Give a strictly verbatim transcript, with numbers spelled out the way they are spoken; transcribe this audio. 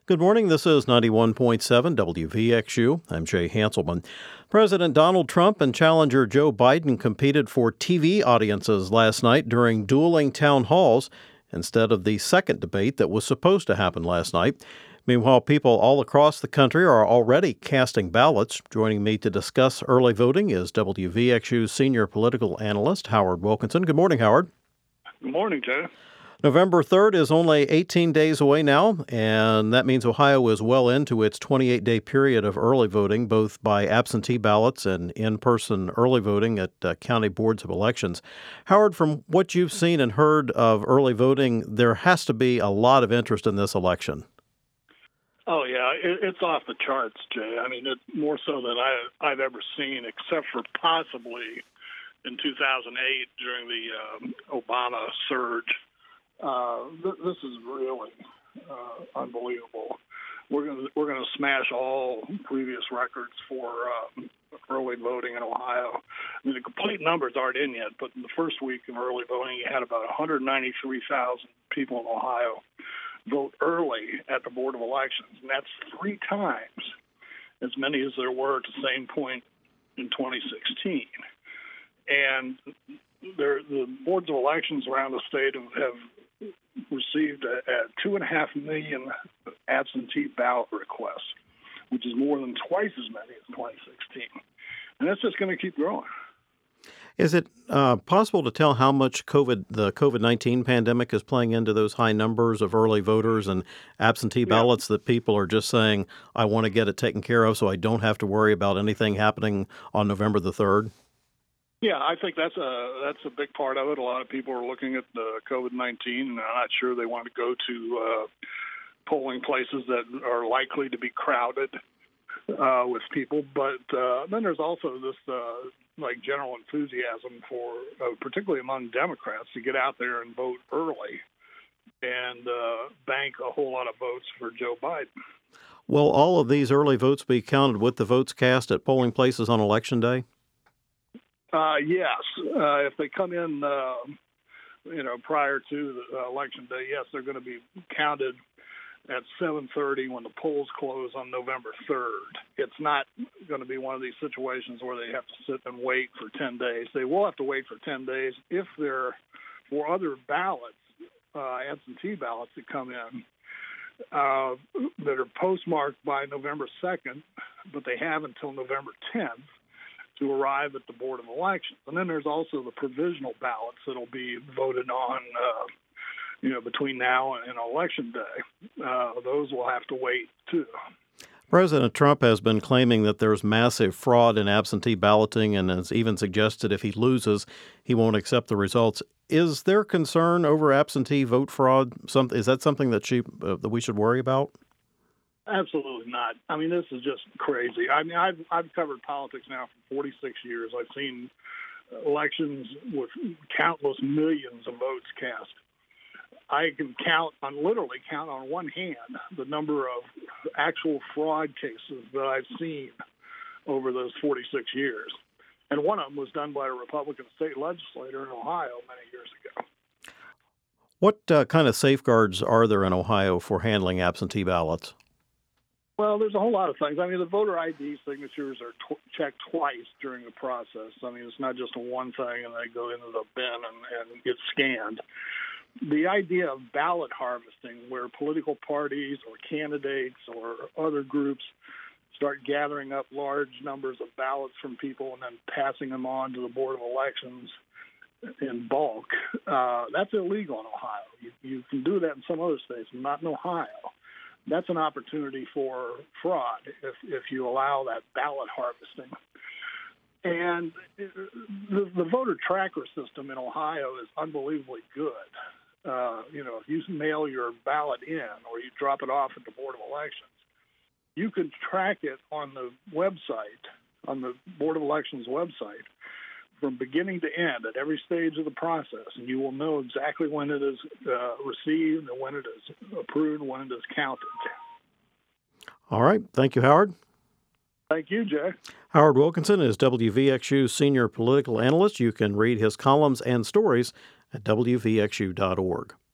Good morning. This is ninety-one point seven W V X U. I'm Jay Hanselman. President Donald Trump and challenger Joe Biden competed for T V audiences last night during dueling town halls instead of the second debate that was supposed to happen last night. Meanwhile, people all across the country are already casting ballots. Joining me to discuss early voting is W V X U's senior political analyst, Howard Wilkinson. Good morning, Howard. Good morning, Jay. November third is only eighteen days away now, and that means Ohio is well into its twenty-eight day period of early voting, both by absentee ballots and in-person early voting at uh, county boards of elections. Howard, from what you've seen and heard of early voting, there has to be a lot of interest in this election. Oh, yeah, it, it's off the charts, Jay. I mean, it's more so than I, I've ever seen, except for possibly in two thousand eight during the um, Obama surge. Uh, th- this is really uh, unbelievable. We're going to we're going to smash all previous records for um, early voting in Ohio. I mean, the complete numbers aren't in yet, but in the first week of early voting, you had about one hundred ninety-three thousand people in Ohio vote early at the Board of Elections, and that's three times as many as there were at the same point in twenty sixteen. And there, the boards of elections around the state have, have received a, a two and a half million absentee ballot requests, which is more than twice as many as twenty sixteen. And that's just going to keep growing. Is it uh, possible to tell how much COVID, the COVID nineteen pandemic is playing into those high numbers of early voters and absentee ballots yeah. that people are just saying, I want to get it taken care of so I don't have to worry about anything happening on November the third? Yeah, I think that's a that's a big part of it. A lot of people are looking at the COVID nineteen, and I'm not sure they want to go to uh, polling places that are likely to be crowded uh, with people. But uh, then there's also this uh, like general enthusiasm for, uh, particularly among Democrats, to get out there and vote early and uh, bank a whole lot of votes for Joe Biden. Will all of these early votes be counted with the votes cast at polling places on Election Day? Uh, yes. Uh, if they come in, uh, you know, prior to the uh, Election Day, yes, they're going to be counted at seven thirty when the polls close on November third. It's not going to be one of these situations where they have to sit and wait for ten days. They will have to wait for ten days if there for other ballots, uh, absentee ballots that come in uh, that are postmarked by November second, but they have until November tenth to arrive at the Board of Elections. And then there's also the provisional ballots that'll be voted on, uh, you know, between now and Election Day. Uh, those will have to wait, too. President Trump has been claiming that there's massive fraud in absentee balloting and has even suggested if he loses, he won't accept the results. Is there concern over absentee vote fraud? Some, is that something that, she, uh, that we should worry about? Absolutely not. I mean, this is just crazy. I mean, I've I've covered politics now for forty-six years. I've seen elections with countless millions of votes cast. I can count on literally count on one hand the number of actual fraud cases that I've seen over those forty-six years. And one of them was done by a Republican state legislator in Ohio many years ago. What uh, kind of safeguards are there in Ohio for handling absentee ballots? Well, there's a whole lot of things. I mean, the voter I D signatures are tw- checked twice during the process. I mean, it's not just a one thing and they go into the bin and, and get scanned. The idea of ballot harvesting, where political parties or candidates or other groups start gathering up large numbers of ballots from people and then passing them on to the Board of Elections in bulk, uh, that's illegal in Ohio. You, you can do that in some other states, not in Ohio. That's an opportunity for fraud if, if you allow that ballot harvesting. And the, the voter tracker system in Ohio is unbelievably good. Uh, you know, if you mail your ballot in or you drop it off at the Board of Elections, you can track it on the website, on the Board of Elections website, from beginning to end at every stage of the process, and you will know exactly when it is uh, received and when it is approved, when it is counted. All right. Thank you, Howard. Thank you, Jay. Howard Wilkinson is W V X U's senior political analyst. You can read his columns and stories at W V X U dot org.